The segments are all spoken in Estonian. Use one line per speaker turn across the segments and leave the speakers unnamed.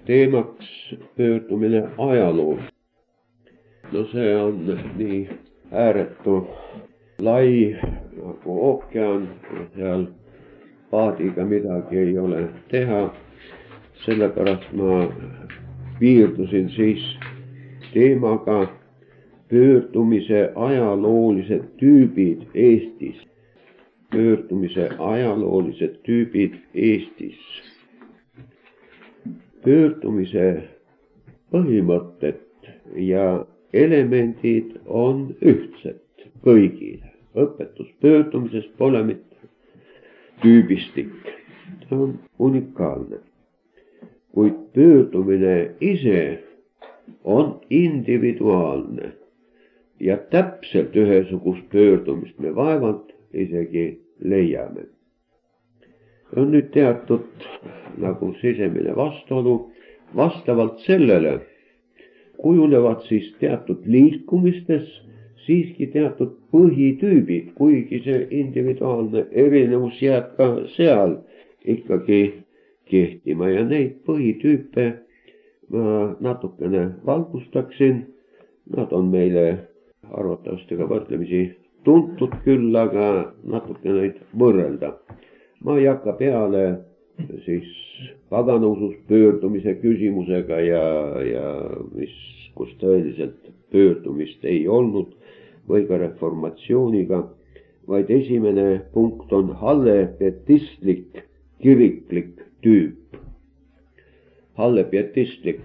teemaks pöördumine ajaloos. No see on nii ääretu lai nagu ookean ja seal paadiga midagi ei ole teha. Sellepärast ma piirdusin siis teemaga pöördumise ajaloolised tüübid Eestis. Pöördumise ajaloolised tüübid Eestis. Pöördumise põhimõtted ja elemendid on ühtsed kõigile. Õpetus pöördumises pole mitte tüübistik. See on unikaalne. Kuid pöördumine ise on individuaalne ja täpselt ühesugust pöördumist me vaevalt isegi leiame. On nüüd teatud nagu sisemine vastuolu. Vastavalt sellele kujunevad siis teatud liikumistes siiski teatud põhitüübid, kuigi see individuaalne erinevus jääb ka seal ikkagi kehtima ja neid põhitüüpe ma natukene valgustaksin. Nad on meile arvatavasti ka võrdlemisi tuntud küll, aga natuke neid võrrelda. Ma ei hakka peale siis paganusust pöördumise küsimusega ja kus tõeliselt pöördumist ei olnud või ka reformatsiooniga, vaid esimene punkt on hallepietistlik kiriklik tüüp. Hallepietistlik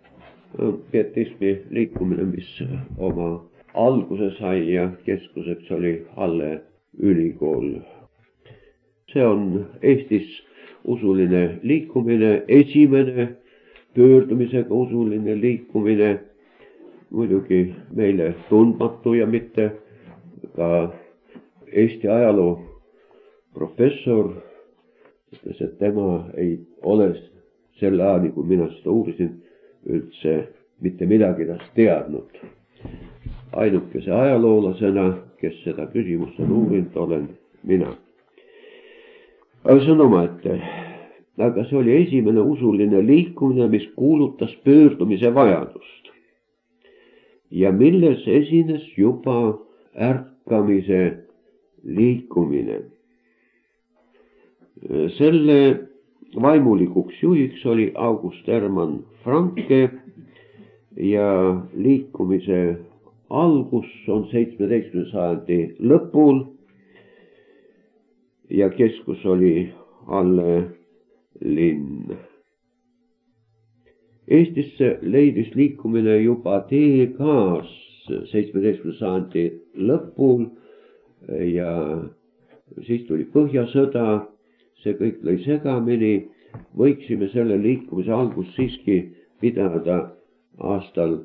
pietismi liikumine, mis oma alguse sai ja keskuseks oli Halle ülikool. See on Eestis usuline liikumine, esimene pöördumisega usuline liikumine, muidugi meile tundmatu ja mitte ka Eesti ajaloo professor ütles, et tema ei ole selle ajani, kui mina seda uurisin, üldse mitte midagi tast teadnud. Ainukese ajaloolasena, kes seda küsimust on uurinud, olen mina. Aga see on omaette. Aga see oli esimene usuline liikumine, mis kuulutas pöördumise vajadust ja milles esines juba ärkamise liikumine. Selle vaimulikuks juhiks oli August Hermann Francke ja liikumise algus on 17. sajandi lõpul ja keskus oli Halle linn. Eestisse leidis liikumine juba TK-s 17. sajandi lõpul ja siis tuli Põhjasõda, see kõik lõi segamini. Võiksime selle liikumise algust siiski pidada aastal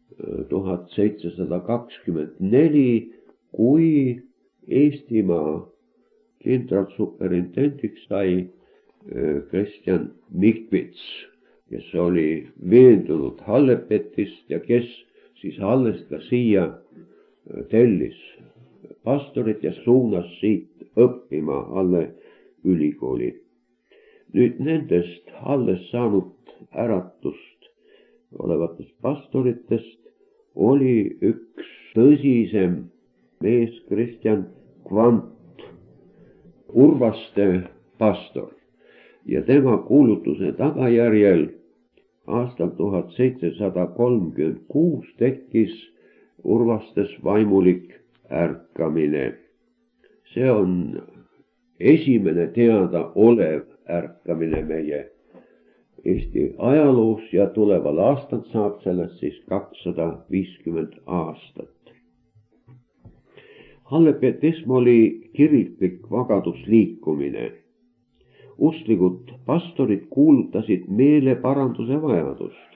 1724, kui Eestimaa kindralsuperintendiks sai Kristjan Mikvits, kes oli veendunud hallepetist ja kes siis Hallest ka siia tellis pastorit ja suunas siit õppima Halle ülikooli. Nüüd nendest Halles saanud äratust olevatest pastoritest oli üks tõsisem mees, Kristjan Kvant, Urvaste pastor ja tema kuulutuse tagajärjel aastal 1736 tekkis Urvastes vaimulik ärkamine. See on esimene teadaolev ärkamine meie Eesti ajaloos ja tuleval aastal saab sellest siis 250 aastat. Hallepietism oli kiriklik vagadusliikumine. Usklikud pastorid kuulutasid meeleparanduse vajadust.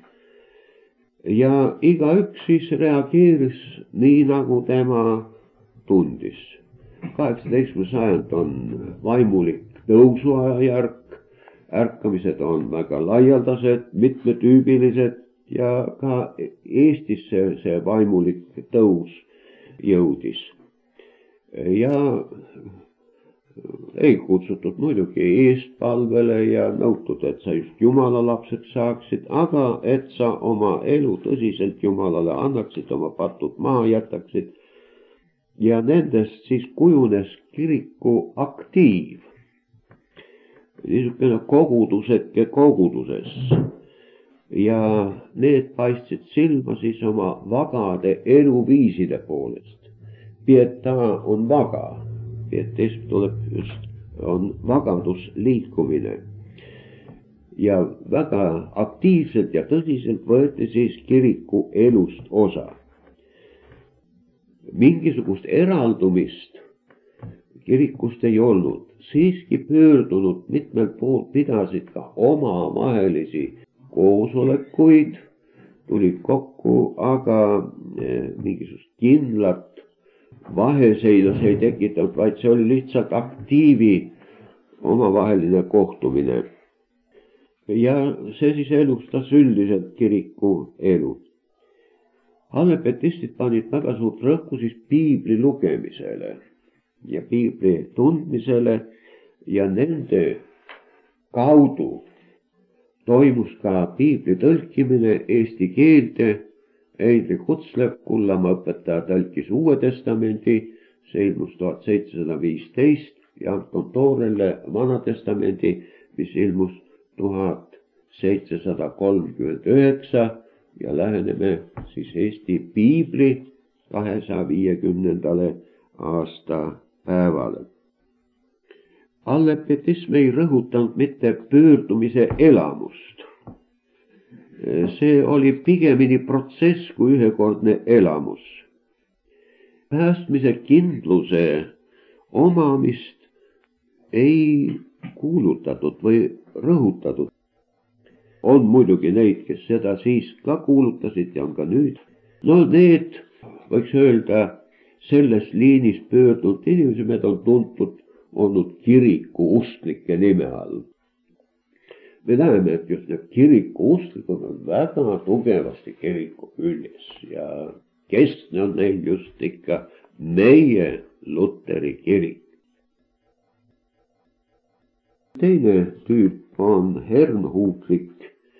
Ja igaüks siis reageeris nii, nagu tema tundis. 18. sajand on vaimulik tõusuajajärk. Ärkamised on väga laialdased, mitmetüübilised ja ka Eestisse see vaimulik tõus jõudis. Ja ei kutsutud muidugi eestpalvele ja nõutud, et sa just Jumala lapsed saaksid, aga et sa oma elu tõsiselt Jumalale annaksid, oma patud maha jätaksid. Ja nendest siis kujunes kiriku aktiiv. Niisugune koguduseke koguduses. Ja need paistsid silma siis oma vagade eluviiside poolest. Pieta on vaga. Pietism tuleb just, on vagadusliikumine. Ja väga aktiivselt ja tõsiselt võeti siis kiriku elust osa. Mingisugust eraldumist kirikust ei olnud. Siiski pöördunud mitmel pool pidasid ka omavahelisi koosolekuid, tulid kokku, aga mingisugust kindlat vaheseilas ei tekitanud, vaid see oli lihtsalt aktiivi omavaheline kohtumine. Ja see siis elustas üldiselt kiriku elu. Allepetistid panid väga suurt rõhku siis piibli lugemisele ja piibli tundmisele ja nende kaudu toimus ka piibli tõlkimine eesti keelde. Eidri Kutslev, Kullamaa õpetaja, tõlkis Uue Testamendi, see ilmus 1715 ja Anton Toorelle Vana Testamendi, mis ilmus 1739 ja läheneme siis Eesti piibli 250. aastapäevale. Allepetism ei rõhutanud mitte pöördumise elamust. See oli pigemini protsess kui ühekordne elamus. Päästmise kindluse omamist ei kuulutatud või rõhutatud. On muidugi neid, kes seda siis ka kuulutasid ja on ka nüüd. No need, võiks öelda, selles liinis pöördunud inimesed on tuntud olnud kiriku usklike nime all. Me näeme, et just need kiriku usklikud on väga tugevasti kiriku küljes ja keskne on neil just ikka meie Luteri kirik. Teine tüüp on hernhuutlik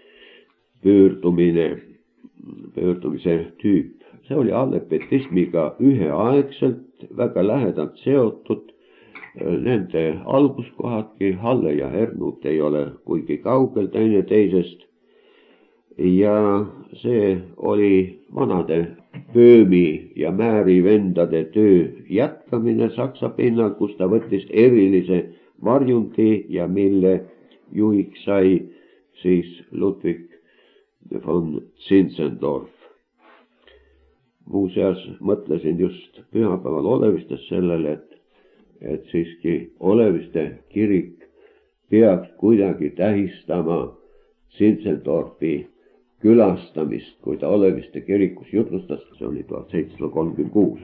pöördumise tüüp. See oli allepetismiga üheaegselt väga lähedalt seotud. Nende alguskohadki, Halle ja Hernut, ei ole kuigi kaugel teineteisest. Ja see oli vanade Böömi ja Määri vendade töö jätkamine Saksa pinnal, kus ta võttis erilise varjundi ja mille juhiks sai siis Ludwig von Zinzendorf. Muuseas mõtlesin just pühapäeval Olevistes sellele, et siiski Oleviste kirik peaks kuidagi tähistama Zinzendorfi külastamist, kui ta Oleviste kirikus jutlustas, see oli 1736.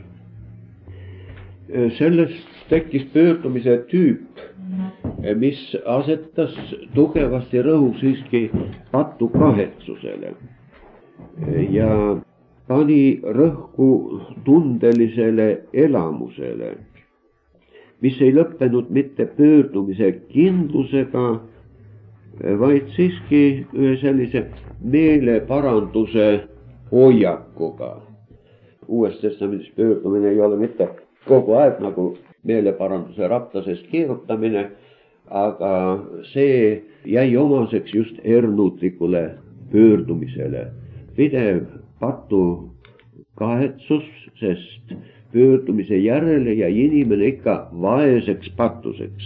Sellest tekkis pöördumise tüüp, mis asetas tugevasti rõhu siiski patu kahetsusele ja pani rõhku tundelisele elamusele, mis ei lõppenud mitte pöördumise kindlusega, vaid siiski ühe sellise meeleparanduse hoiakuga. Uues testamendis pöördumine ei ole mitte kogu aeg nagu meeleparanduse raptasest keerutamine, aga see jäi omaseks just hernutlikule pöördumisele. Pidev patu kahetsus, sest pöördumise järele jäi inimene ikka vaeseks patuseks.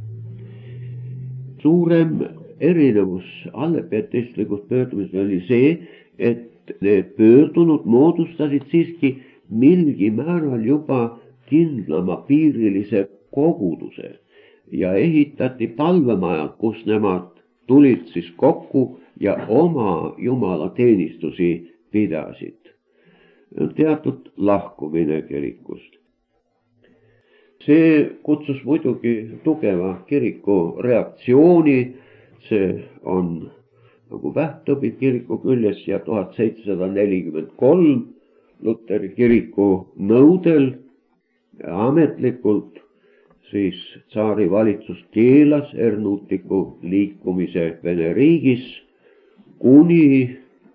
Suurem erinevus allepetistlikust pöördumisest oli see, et need pöördunud moodustasid siiski milgi määral juba kindlama piirilise koguduse ja ehitati palvemajad, kus nemad tulid siis kokku ja oma jumalateenistusi pidasid. Teatud lahkumine kirikust. See kutsus muidugi tugeva kiriku reaktsiooni, see on nagu vähktõbid kiriku küljes ja 1743 Luteri kiriku nõudel ametlikult siis tsaari valitsus keelas hernuutliku liikumise Vene riigis kuni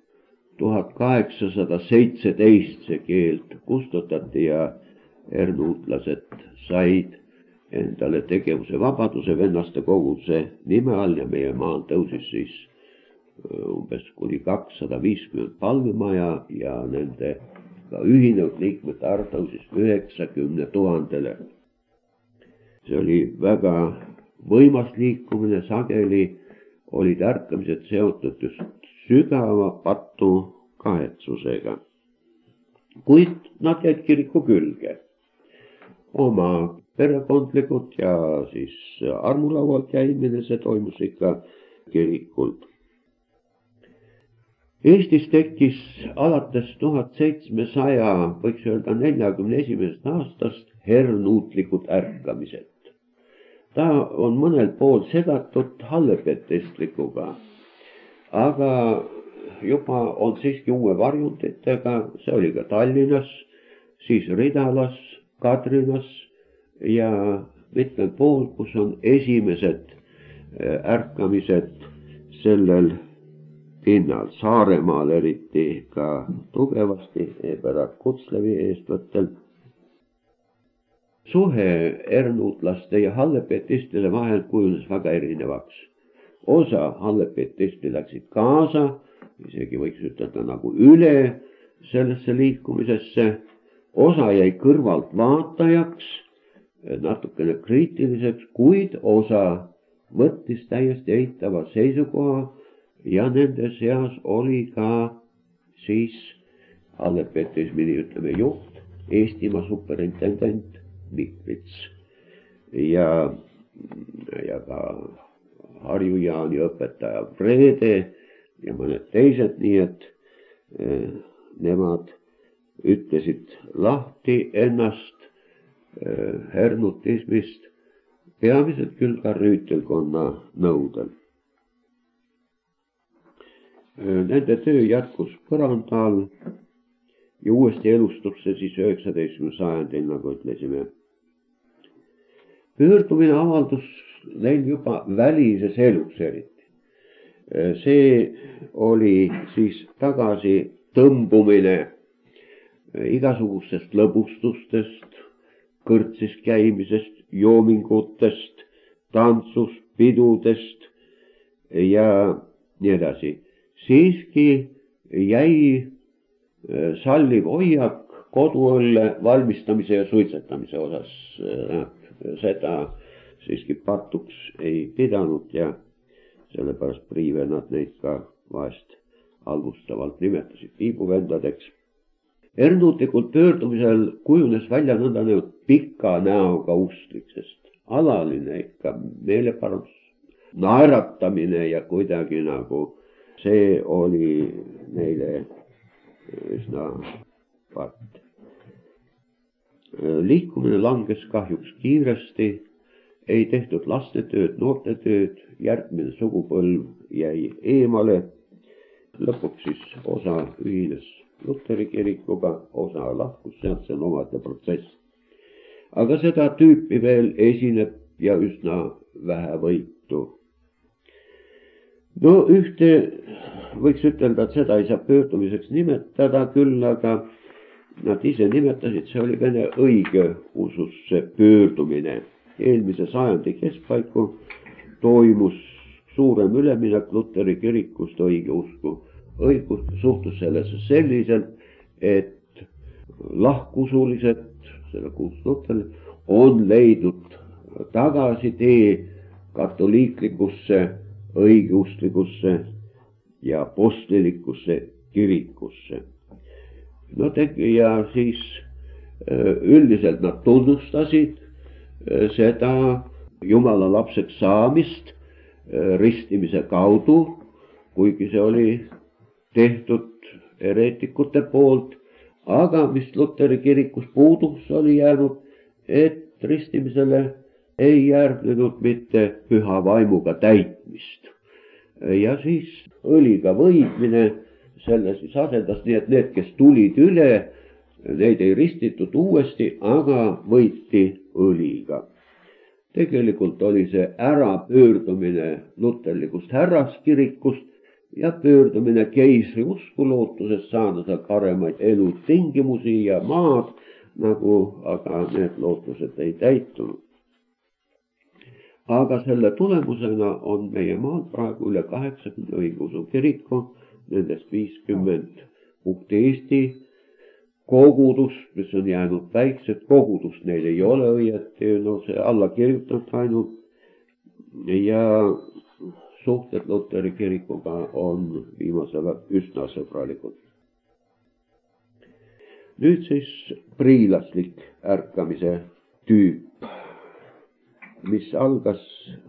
1817 see keeld kustutati ja hernuutlased said endale tegevuse vabaduse vennaste koguduse nime all ja meie maal tõusis siis umbes kuni 250 palvemaja ja nende ka ühinenud liikmete arv tõusis 90 000-le. See oli väga võimas liikumine, sageli olid ärkamised seotud just sügava patu kahetsusega. Kuid nad jäid kiriku külge. Oma perekondlikud ja siis armulaual käimine, see toimus ikka kirikult. Eestis tekkis alates 1700, võiks öelda 41. aastast hernuutlikud ärkamised. Ta on mõnel pool segatud hallepetistlikuga, aga juba on siiski uue varjunditega, see oli ka Tallinnas, siis Ridalas, Kadrinas ja mitmel pool, kus on esimesed ärkamised sellel pinnal, Saaremaal eriti ka tugevasti, Eberhard Kutslevi eestvõttel. Suhe hernuutlaste ja hallepetistide vahel kujunes väga erinevaks. Osa hallepetisti läksid kaasa, isegi võiks ütelda nagu üle sellesse liikumisesse, osa jäi kõrvalt vaatajaks, natukene kriitiliseks, kuid osa võttis täiesti eitava seisukoha ja nende seas oli ka siis hallepetismi, ütleme, juht, Eestimaa superintendent Miklits ja ka Harju Jaani õpetaja Vrede ja mõned teised, nii et nemad ütlesid lahti ennast hernutismist, peamiselt küll ka rüütelkonna nõudel. Nende töö jätkus põranda all ja uuesti elustus see siis 19. sajandil, nagu ütlesime. Pöördumine avaldus neil juba välises elus eriti. See oli siis tagasi tõmbumine igasugustest lõbustustest, kõrtsis käimisest, joomingutest, tantsust, pidudest ja nii edasi. Siiski jäi salliv hoiak koduõlle valmistamise ja suitsetamise osas. Seda siiski patuks ei pidanud ja sellepärast priivennad neid ka vahest halvustavalt nimetasid tiibuvendadeks. Hernuutlikult pöördumisel kujunes välja nõndanimetatud pika näoga usklik, sest alaline ikka meeleparandus, naeratamine ja kuidagi nagu see oli neile üsna part. Liikumine langes kahjuks kiiresti, ei tehtud lastetööd, noortetööd, järgmine sugupõlv jäi eemale. Lõpuks siis osa ühines Luteri kirikuga, osa lahkus sealt, see on omaette protsess. Aga seda tüüpi veel esineb ja üsna vähevõitu. No ühte võiks ütelda, et seda ei saa pöördumiseks nimetada küll, aga nad ise nimetasid, see oli Vene õigeususse pöördumine. Eelmise sajandi keskpaiku toimus suurem üleminek Luteri kirikust õigeusku. Õigus suhtus sellesse selliselt, et lahkusulised, selle Luter, on leidnud tagasi tee katoliiklikusse, õigeusklikusse ja apostlilikusse kirikusse. No ja siis üldiselt nad tunnustasid seda Jumala lapseks saamist ristimise kaudu, kuigi see oli tehtud hereetikute poolt, aga mis Luteri kirikus puudus, oli jäänud, et ristimisele ei järgnenud mitte püha vaimuga täitmist. Ja siis õliga võidmine selle siis asendas, nii et need, kes tulid üle, neid ei ristitud uuesti, aga võiti õliga. Tegelikult oli see ärapöördumine luterlikust härraskirikust ja pöördumine keisri usku lootuses saada paremaid elutingimusi ja maad, aga need lootused ei täitunud. Aga selle tulemusena on meie maal praegu üle 80 õigeusu kiriku, nendest 50 Eesti kogudust, mis on jäänud väiksed kogudust, neil ei ole õieti, see alla kirjutatud ainult ja suhted Luteri kirikuga on viimasel ajal üsna sõbralikud. Nüüd siis priilaslik ärkamise tüüp, mis algas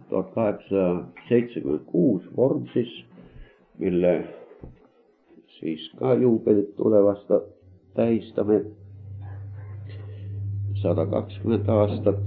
1876 Vormsis, mille siis ka juubelit tulevast tähistame 120 aastat.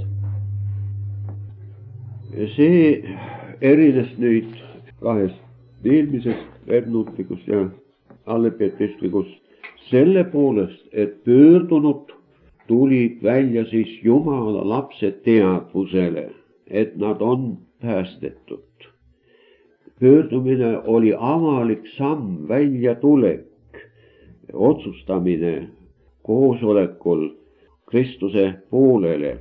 See erines nüüd kahest eelmisest vernutlikust ja allepietistlikust selle poolest, et pöördunud tulid välja siis Jumala lapse teadvusele, et nad on päästetud. Pöördumine oli avalik samm, väljatulek, otsustamine koosolekul Kristuse poolele.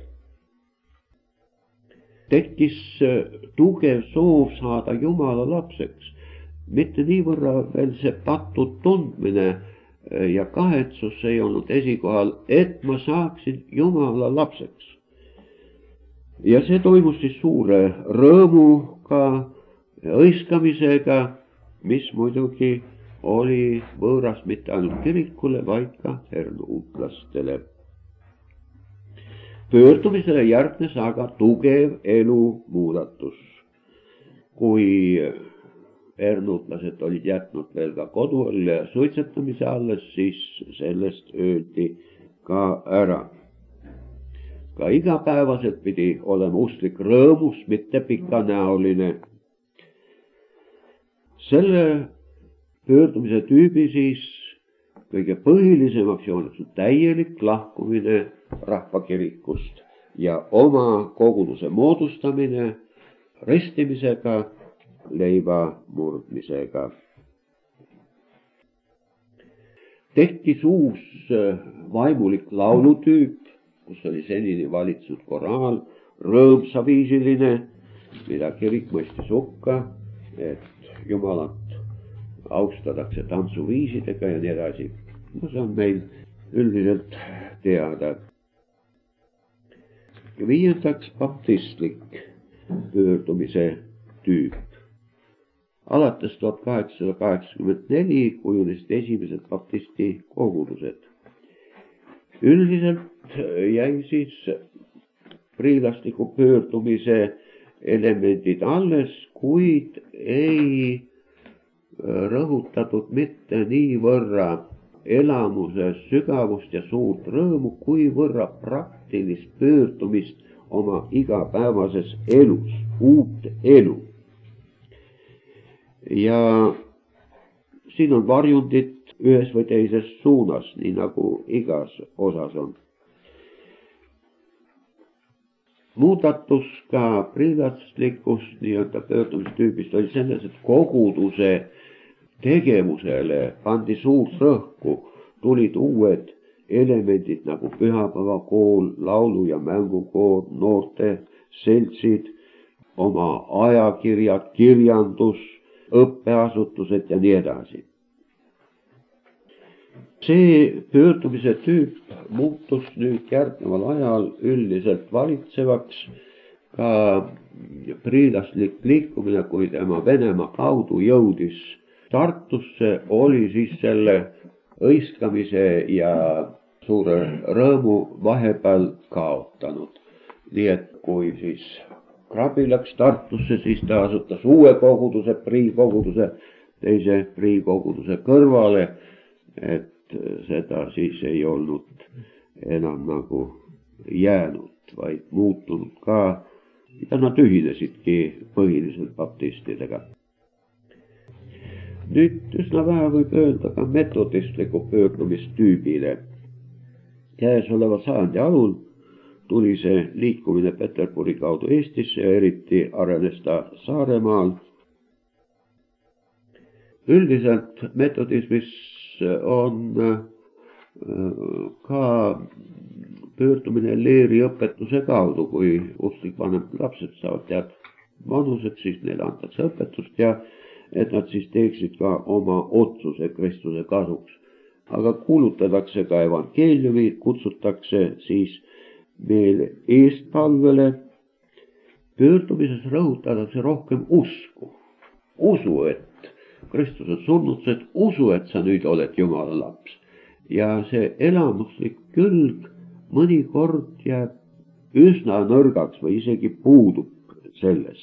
Tekkis tugev soov saada Jumala lapseks, mitte niivõrra veel see patud tundmine ja kahetsus ei olnud esikohal, et ma saaksin Jumala lapseks. Ja see toimus siis suure rõõmuga, hõiskamisega, mis muidugi oli võõras mitte ainult kirikule, vaid ka hernuutlastele. Pöördumisele järgnes aga tugev elumuudatus. Kui hernuutlased olid jätnud veel ka koduõlle ja suitsetamise alles, siis sellest öeldi ka ära. Ka igapäevaselt pidi olema usklik rõõmus, mitte pikanäoline. Selle pöördumise tüübi siis kõige põhilisemaks jooneks on täielik lahkumine rahvakirikust ja oma koguduse moodustamine restimisega, leiva murdmisega. Tekkis uus vaimulik laulutüüp, kus oli senini valitsenud koraal, rõõmsaviisiline, mida kirik mõistis hukka, et Jumalat austatakse tantsuviisidega ja nii edasi. No see on meil üldiselt teada. Viiendaks baptistlik pöördumise tüüp. Alates 1884 kujunesid esimesed baptisti kogudused. Üldiselt jäi siis priilastliku pöördumise elemendid alles, kuid ei rõhutatud mitte niivõrra elamuse sügavust ja suurt rõõmu, kuivõrra praktilist pöördumist oma igapäevases elus, uut elu. Ja siin on varjundid ühes või teises suunas, nii nagu igas osas on. Muudatus ka priilastlikust nii-öelda pöördumistüübist oli selles, et koguduse tegevusele pandi suurt rõhku, tulid uued elemendid nagu pühapäevakool, laulu- ja mängukoor, noorte seltsid, oma ajakirjad, kirjandus, õppeasutused ja nii edasi. See pöördumise tüüp muutus nüüd järgneval ajal üldiselt valitsevaks. Ka priilastlik liikumine, kui tema Venemaa kaudu jõudis Tartusse, oli siis selle hõiskamise ja suure rõõmu vahepeal kaotanud. Nii et kui siis Krabi läks Tartusse, siis ta asutas uue koguduse, priikoguduse, teise priikoguduse kõrvale, et seda siis ei olnud enam nagu jäänud, vaid muutunud ka ja nad ühinesidki põhiliselt baptistidega. Nüüd üsna vähe võib öelda ka metodistliku pöördumistüübile. Käesoleva sajandi alul tuli see liikumine Peterburi kaudu Eestisse ja eriti arenes ta Saaremaal. Üldiselt metodismis on ka pöördumine leeriõpetuse kaudu, kui usklikvanemad lapsed saavad teatud vanused, siis neile antakse õpetust ja et nad siis teeksid ka oma otsuse Kristuse kasuks. Aga kuulutatakse ka evangeeliumi, kutsutakse siis veel eestpalvele. Pöördumises rõhutatakse rohkem usku. Usu, et Kristus on surnud, et usu, et sa nüüd oled Jumala laps. Ja see elamuslik külg mõnikord jääb üsna nõrgaks või isegi puudub selles.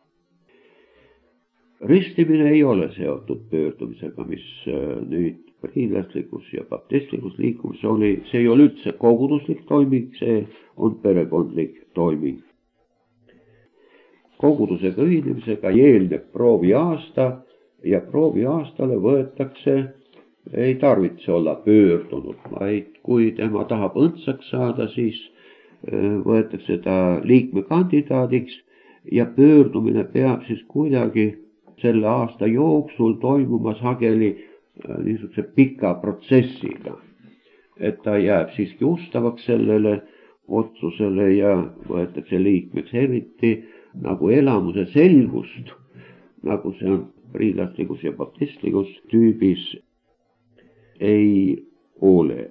Ristimine ei ole seotud pöördumisega, mis nüüd priilaslikus ja baptistlikus liikumises oli. See ei ole üldse koguduslik toiming, see on perekondlik toiming. Kogudusega ühinemisega eelneb prooviaasta ja prooviaastale võetakse, ei tarvitse olla pöördunud, vaid kui tema tahab õndsaks saada, siis võetakse ta liikmekandidaadiks ja pöördumine peab siis kuidagi selle aasta jooksul toimuma sageli niisuguse pika protsessiga, et ta jääb siiski ustavaks sellele otsusele ja võetakse liikmeks, eriti nagu elamuse selgust, nagu see on priilaslikus ja baptistlikus tüübis ei ole.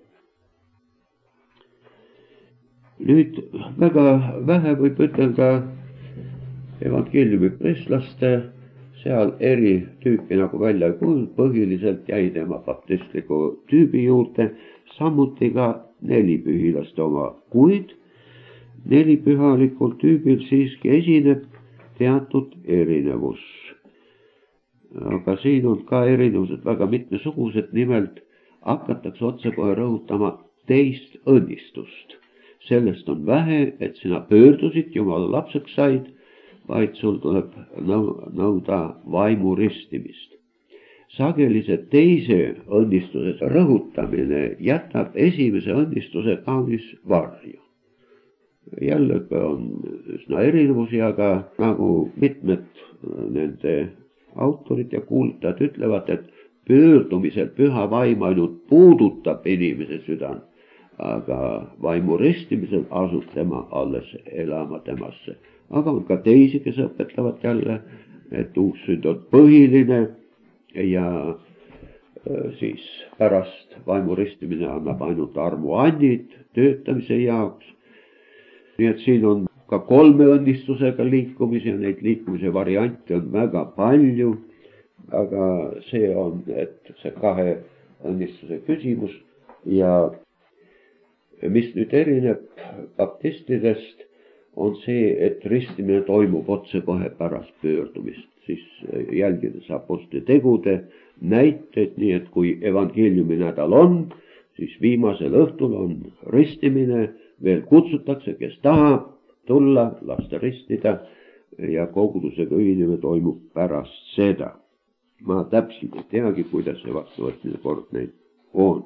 Nüüd väga vähe võib ütelda evangeeliumi prestlaste, seal eri tüüpi nagu välja ei kuulnud, põhiliselt jäi tema baptistliku tüübi juurde, samuti ka nelipühilaste oma, kuid nelipühalikul tüübil siiski esineb teatud erinevus. Aga siin on ka erinevused väga mitmesugused, nimelt hakatakse otsekohe rõhutama teist õnnistust. Sellest on vähe, et sina pöördusid, Jumala lapseks said, vaid sul tuleb nõuda vaimu ristimist. Sageli see teise õnnistuse rõhutamine jätab esimese õnnistuse kaunis varju. Jällegi on üsna erinevusi, aga nagu mitmed nende autorid ja kuulutajad ütlevad, et pöördumisel püha vaim ainult puudutab inimese südant, aga vaimu ristimisel asub tema alles elama temasse. Aga on ka teisi, kes õpetavad jälle, et uussünd on põhiline ja siis pärast vaimu ristimine annab ainult armuandid töötamise jaoks. Nii et siin on ka kolme õnnistusega liikumisi ja neid liikumise variante on väga palju, aga see on, et see kahe õnnistuse küsimus ja mis nüüd erineb baptistidest, on see, et ristimine toimub otsekohe pärast pöördumist, siis jälgides apostli tegude näiteid, nii et kui evangeeliumi nädal on, siis viimasel õhtul on ristimine, veel kutsutakse, kes tahab tulla, lasta ristida ja kogudusega ühinemine toimub pärast seda. Ma täpselt ei teagi, kuidas see vastuvõtmine kord neid on.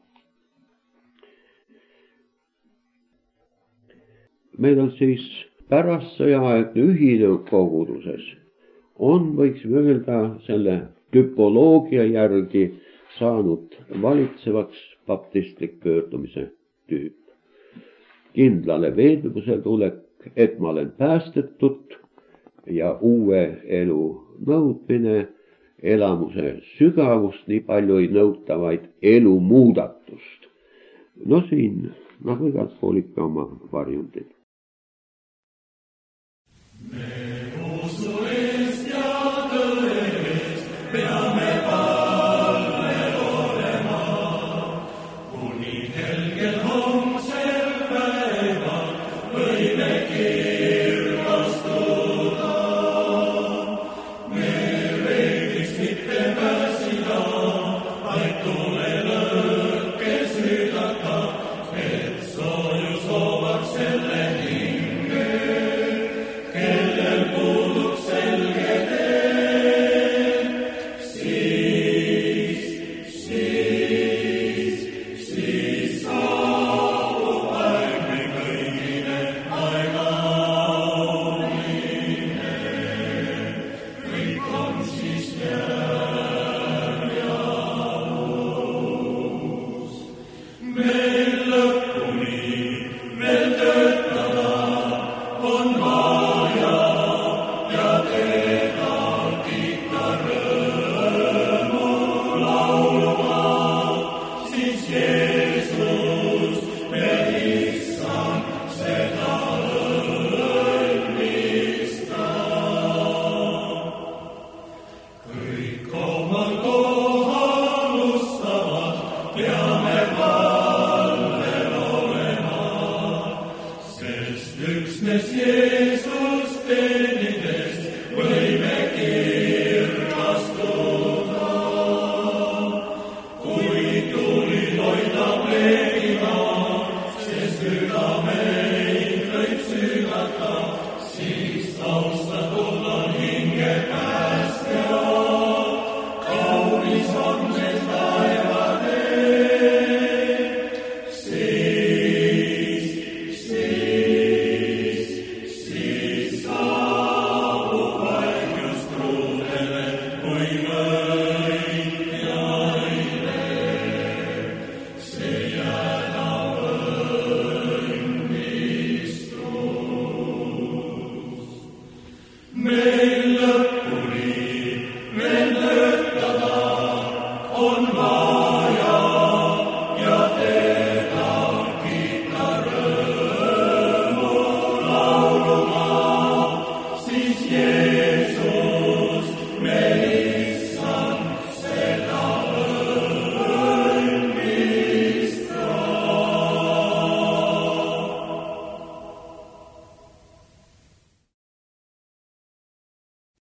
Meil on siis pärast sõjaaegne ühinev koguduses on, võiksime öelda, selle tüpoloogia järgi saanud valitsevaks baptistlik pöördumise tüüp. Kindlale veendumusele tulek, et ma olen päästetud ja uue elu nõudmine, elamuse sügavust nii palju ei nõuta, vaid elu muudatust. No siin nagu igalt pool ikka oma varjundid.